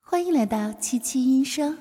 欢迎来到七七音声。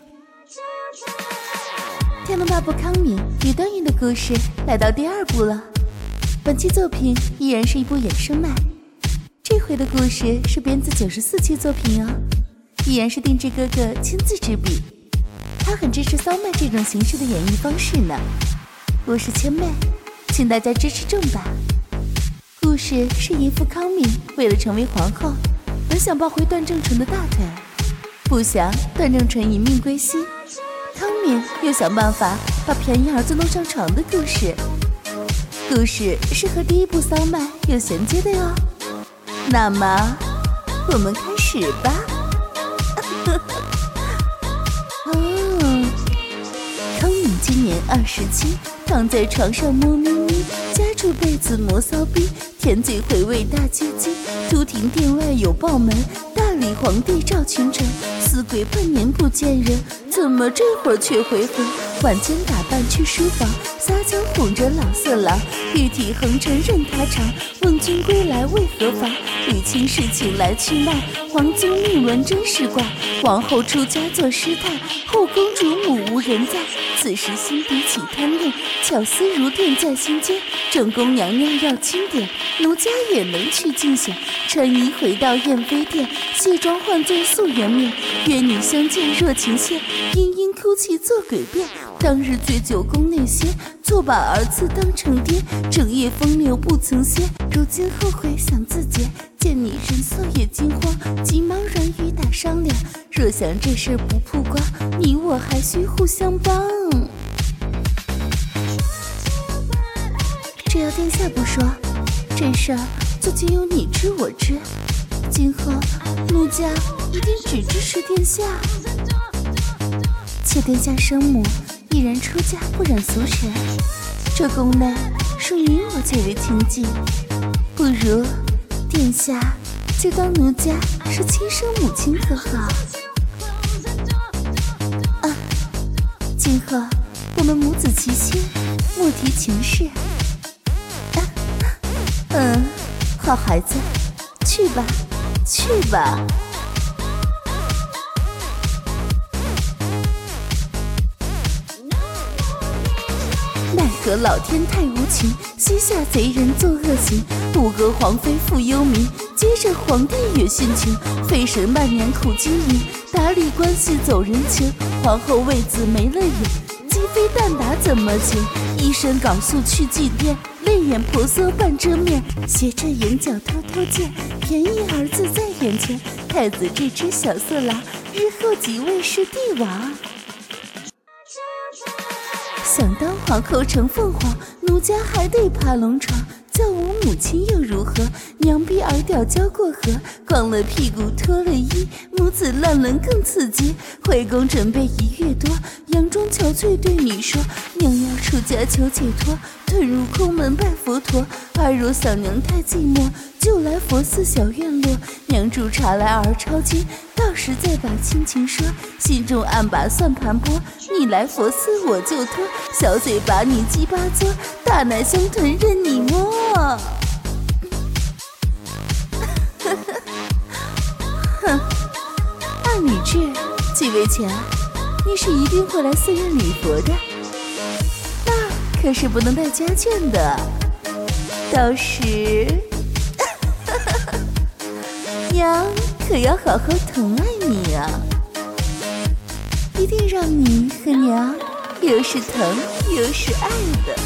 天龙八部康敏与段誉的故事来到第2部了。本期作品依然是一部衍生漫，这回的故事是编自94期作品哦，依然是定制哥哥亲自执笔，他很支持骚漫这种形式的演绎方式呢。我是千妹，请大家支持正版。故事是淫妇康敏为了成为皇后，本想抱回段正淳的大腿，不想段正淳一命归西，康敏又想办法把便宜儿子弄上床的故事。故事是和第1部骚漫有衔接的哟。那么我们开始吧。康敏今年27，躺在床上摸咪咪，夹住被子磨骚逼，舔嘴回味大鸡鸡，突庭殿外有报门，大理皇帝赵群臣，死鬼半年不见人，怎么这会儿却回魂？晚间打扮去书房，撒娇哄着老色狼，玉体横陈任他尝，问君归来为何妨？吕亲事请来去脉，黄金命轮真是怪，王后出家做师太，后宫主母无人在，此时心底起贪恋，巧思如电在心间，正宫娘娘要钦点，奴家也能去竞选，穿衣回到燕飞殿，卸妆换作素颜面，约你相见若情线，嘤嘤哭泣做诡辩，当日醉酒宫内歇，错把儿子当成爹，整夜风流不曾歇，如今后悔想自洁，见你人色也惊慌，急忙软语打商量，若想这事不曝光，你我还需互相帮。只要殿下不说，这事儿就仅有你知我知，今后奴家一定只支持殿下。且殿下生母毅然出家不染俗尘，这宫内属你我最为亲近，不如殿下就当奴家是亲生母亲可好？今后我们母子齐心，莫提前事。好孩子，去吧，去吧。奈何老天太无情，膝下贼人作恶行，不割皇妃负忧民，接着皇帝也殉情，妃神万年苦经营，打理关系走人情，皇后为子没了眼，鸡飞蛋打怎么行？一身缟素去祭奠，泪眼婆娑半遮面，斜着眼角偷偷见，便宜儿子在眼前，太子这只小色狼，日后即位是帝王。想当皇后成凤凰，奴家还得爬龙床，叫我母亲又如何？娘逼儿屌交过河，光了屁股脱了衣，母子乱伦更刺激。回宫准备1月多，佯装憔悴对你说，娘要出家求解脱，遁入空门拜佛陀。儿若小娘太寂寞，就来佛寺小院落，娘煮茶来儿抄经，到时再把亲情说，心中暗把算盘拨，你来佛寺我就脱，小嘴把你鸡巴嘬，大奶香臀任你摸。哼，按理智，继位前你是一定会来寺院礼佛的，那可是不能带家眷的，到时娘可要好好疼爱你啊，一定让你和娘又是疼又是爱的。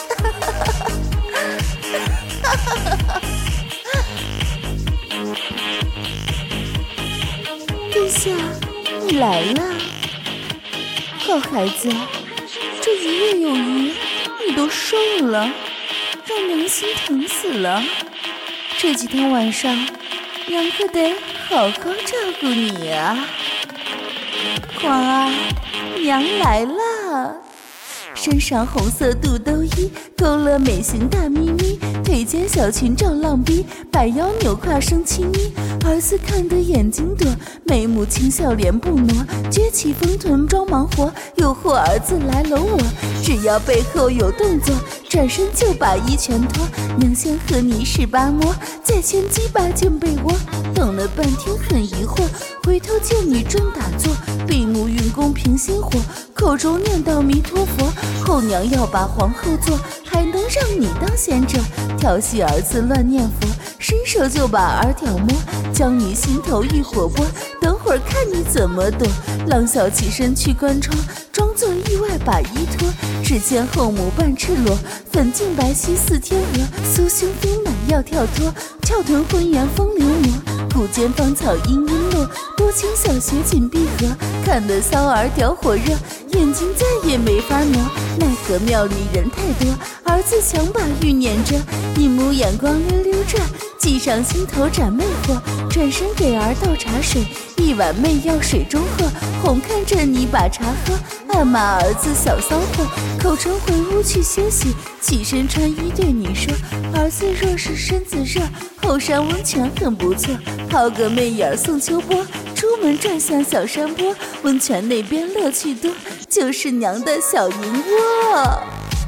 殿下，你来了，好孩子，这1月有余，你都瘦了，让娘心疼死了。这几天晚上，娘可得好好照顾你啊。皇儿，娘来了。 身上红色肚兜衣，勾勒美型大咪咪，腿间小裙照浪逼，摆腰扭胯生亲昵。儿子看得眼睛躲，眉目轻笑脸不挪，撅起丰臀装忙活，诱惑儿子来搂我。只要背后有动作，转身就把一拳托。娘先和你18摸，再牵鸡巴进被窝。等了半天很疑惑，回头见你正打坐，闭目运功平心火，口中念叨弥陀佛。后娘要把皇后做，还能让你当贤者？调戏儿子乱念佛，伸手就把儿屌摸，将你心头一火拨。等会儿看你怎么躲。浪笑起身去关窗，装作意外把衣脱。只见后母半赤裸，粉净白皙似天鹅，酥胸丰满要跳脱，翘臀浑圆风流魔。骨间芳草茵茵落，多情小穴紧闭合，看得骚儿屌火热，眼睛再也没法挪。奈何庙里人太多，儿子强把欲念着，一目眼光溜溜转，计上心头展魅惑。转身给儿倒茶水，一碗媚药水中喝，哄看着你把茶喝，暗骂儿子小骚货。口称回屋去歇息，起身穿衣对你说，儿子若是身子热，后山温泉很不错，泡个媚眼送秋波。出门转向小山坡，温泉那边乐趣多，就是娘的小银窝。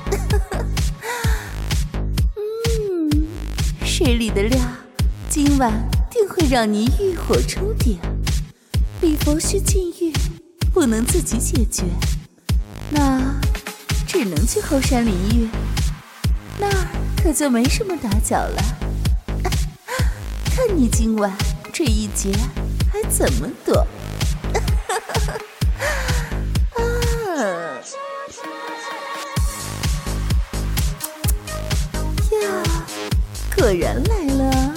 水里的料今晚定会让你欲火冲顶。礼佛需禁欲，不能自己解决，那只能去后山淋浴，那儿可就没什么打搅了。看你今晚这一劫还怎么躲？呀，果然来了。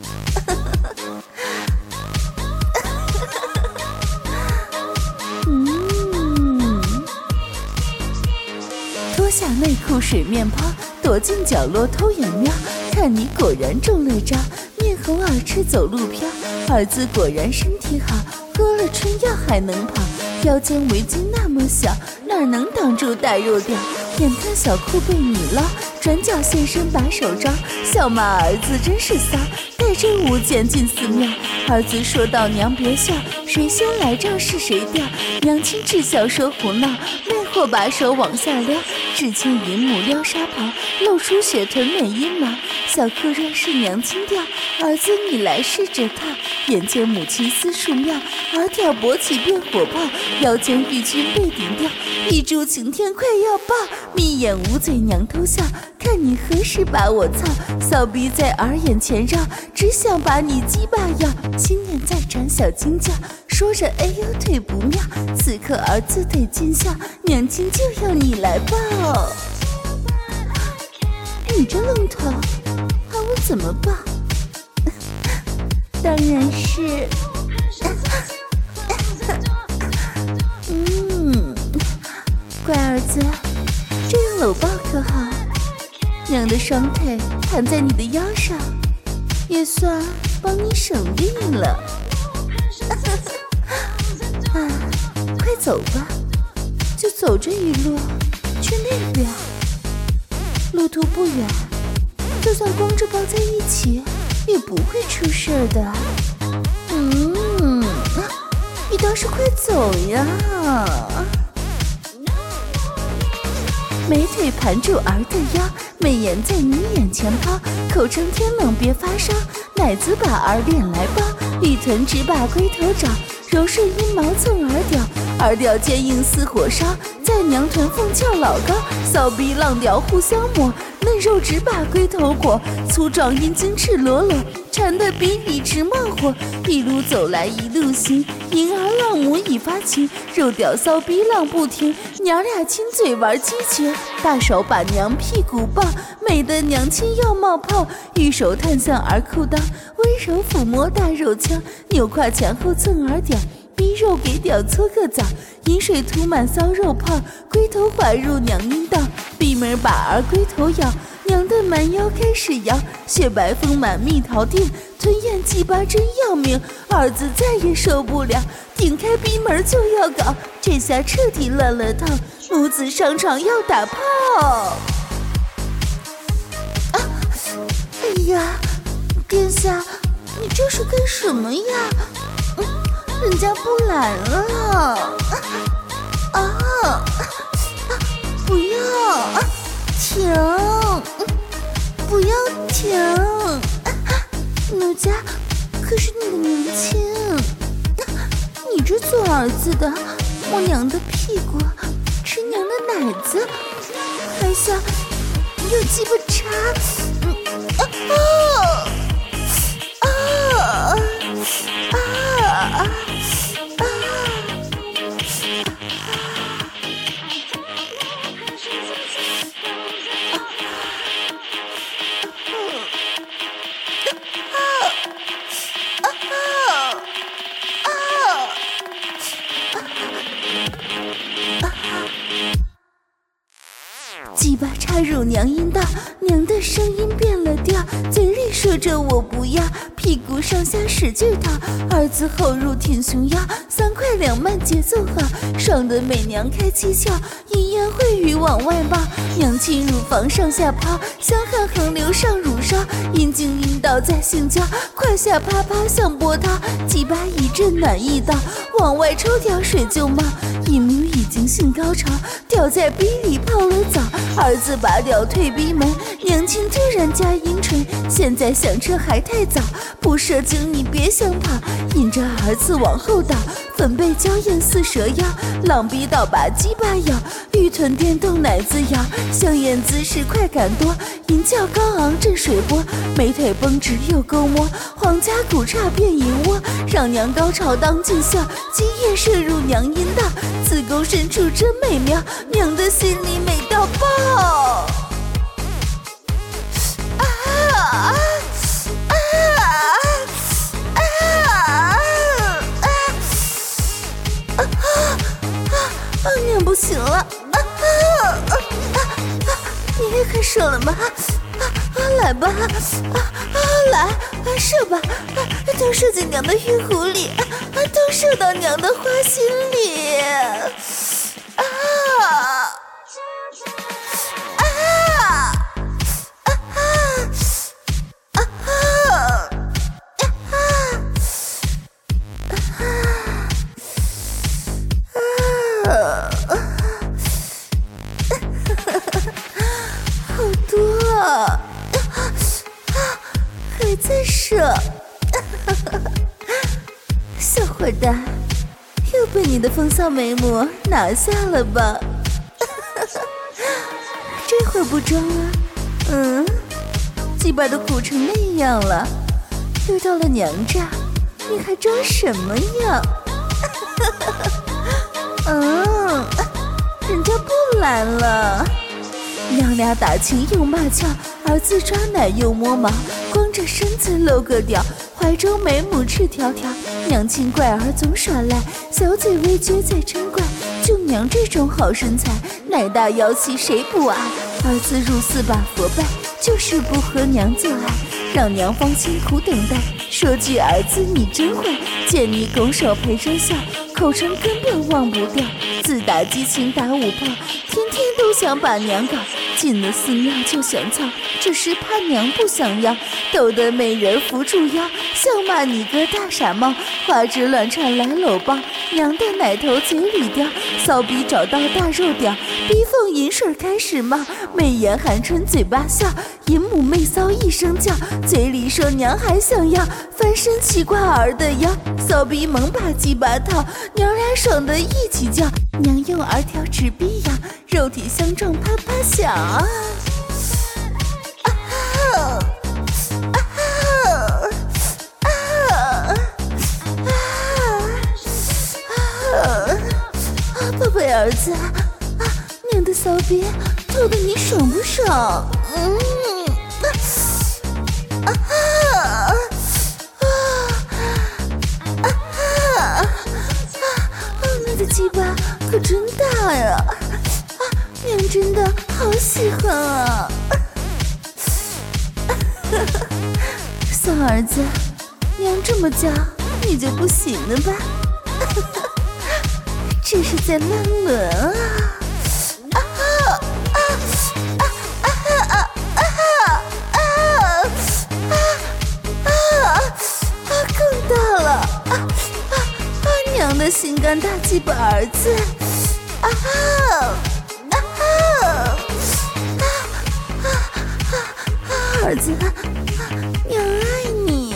脱下内裤水面泡，躲进角落偷眼瞄，看你果然中了招，面红耳赤走路飘。儿子果然身体好，喝了春药还能跑，腰间围巾那么小，哪能挡住大肉屌？眼看小裤被你捞，转角现身把手招，笑骂儿子真是骚，带着舞剑进寺庙。儿子说道娘别笑，谁先来招是谁掉。娘亲嗤笑说胡闹，魅惑把手往下撩，只见银母撩纱袍，露出雪臀美阴毛。小裤若是娘亲掉，儿子你来试着套。眼见母亲私处妙，儿挑勃起变火爆，腰间玉裙被顶掉，一柱擎天快要爆。眯眼捂嘴娘偷笑，看你何时把我操，骚逼在儿眼前绕，只想把你鸡巴要。心念再转小惊叫，说着哎呦腿不妙，此刻儿子得见笑，娘亲就要你来抱。你这愣头，喊我怎么抱？当然是乖儿子，这样搂抱可好？娘的双腿盘在你的腰上，也算帮你省力了。快走吧，就走这一路去那边，路途不远，就算光着抱在一起也不会出事的。你倒是快走呀！美腿盘住儿的腰，媚眼在你眼前抛，口称天冷别发烧，奶子把儿脸来抱，玉臀直把龟头找，柔顺阴毛蹭儿屌，儿屌坚硬似火烧，在娘臀凤翘老高，骚逼浪屌互相抹，嫩肉直把龟头裹，粗壮阴茎赤裸裸，馋得比你直冒火。一路走来一路行，银儿浪母已发情，肉屌骚逼浪不停，娘俩亲嘴玩激情，大手把娘屁股抱，美得娘亲要冒泡，一手探向儿裤裆，温柔抚摸大肉腔，扭胯前后蹭儿屌，逼肉给屌搓个澡，饮水涂满骚肉泡，龟头滑入娘阴道，闭门把儿龟头咬，娘的蛮腰开始摇，雪白丰满蜜桃锭，吞咽鸡巴真要命，儿子再也受不了， 顶开逼门就要搞，这下彻底乱了套，母子上场要打炮。哎呀，殿下，你这是干什么呀？人家不来了。不要停，不要停，奴家可是你的娘亲，你这做儿子的摸娘的屁股，吃娘的奶子，还想有鸡巴插？鸡巴插入娘阴道，娘的声音变了调，嘴里说着我不要，屁股上下使劲掏，儿子后入挺胸腰，3快2慢节奏好，爽的美娘开七窍，淫言秽语往外冒，娘亲乳房上下抛，香汗横流上乳梢，阴茎阴道在性交，胯下啪啪像波涛，鸡巴一阵暖意道，往外抽条水就冒，一母已经性高潮，掉在逼里泡了澡，儿子拔掉退逼门，娘亲突然加阴唇，现在想撤还太早，不射精你别想跑，引着儿子往后倒，粉背娇艳似蛇腰，浪逼倒把鸡巴咬，玉臀电动奶子摇，香艳姿势快感多，淫叫高昂震水波，美腿绷直又勾摸，皇家骨叉变银窝，让娘高潮当尽孝，精液射入娘阴道，子宫深处真美妙，娘的心里美到爆。娘不行了，你也很爽了吗？来吧，来射吧，都射进娘的玉壶里，都射到娘的花心里，好多啊，还在射，小坏蛋，又被你的风骚眉目拿下了吧？这会儿不装了，鸡巴都鼓成那样了，又到了娘家，你还装什么样？人家不来了。娘俩打情又骂俏，儿子抓奶又摸毛，光着身子露个屌，怀中美母赤条条，娘亲怪儿总耍赖，小嘴微撅在嗔怪，就娘这种好身材，奶大腰细谁不爱？儿子入4把佛拜，就是不和娘做爱，让娘方辛苦等待，说句儿子你真坏，见你拱手陪着笑，口称根本忘不掉，自打激情打5炮，天天都想把娘搞，进了寺庙就想操，只是怕娘不想要，逗得美人扶住腰，笑骂你个大傻帽，花枝乱颤来搂抱，娘的奶头嘴里叼，骚逼找到大肉屌，逼缝饮水开始冒，媚眼含春嘴巴笑，淫母媚骚一声叫，嘴里说娘还想要，翻身骑挂儿的腰，骚逼猛把鸡巴套，娘俩爽得一起叫，娘用儿条直逼痒，肉体相撞啪啪响。宝贝儿子，娘的骚逼透得你爽不爽？你的鸡巴可真大呀！娘真的好喜欢啊！骚儿子，娘这么叫你就不行了吧？ 这是在乱伦啊！更大了！娘的心肝大鸡巴儿子！儿子，娘爱你！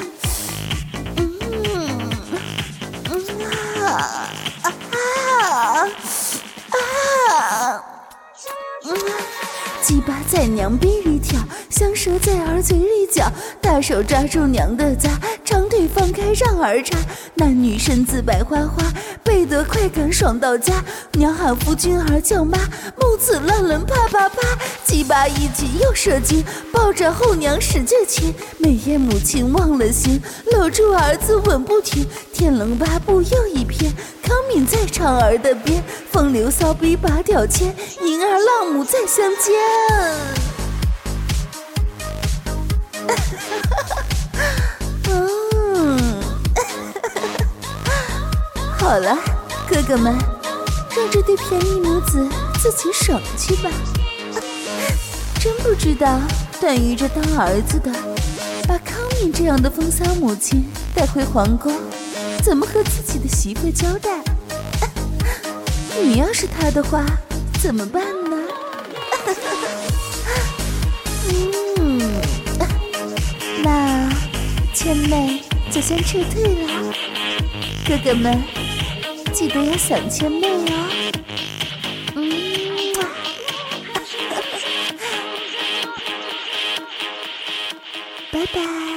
鸡巴在娘逼里挑，香舌在儿嘴里嚼，大手抓住娘的杂，长腿放开让儿插，男女身子百花花，倍得快感爽到家。娘喊夫君儿叫妈，母子乱伦啪啪啪，鸡巴一举又射精，抱着后娘使劲亲，美艳母亲忘了心，搂住儿子吻不停，天龙八部又一篇，康敏在长儿的边，风流骚逼把屌牵，银儿浪母在相间。好了，哥哥们，让这对便宜母子自己爽去吧。真不知道段誉这当儿子的，把康敏这样的风骚母亲带回皇宫，怎么和自己的媳妇交代？你要是他的话，怎么办呢？那千妹就先撤退了，哥哥们记得要想千妹哦。拜拜。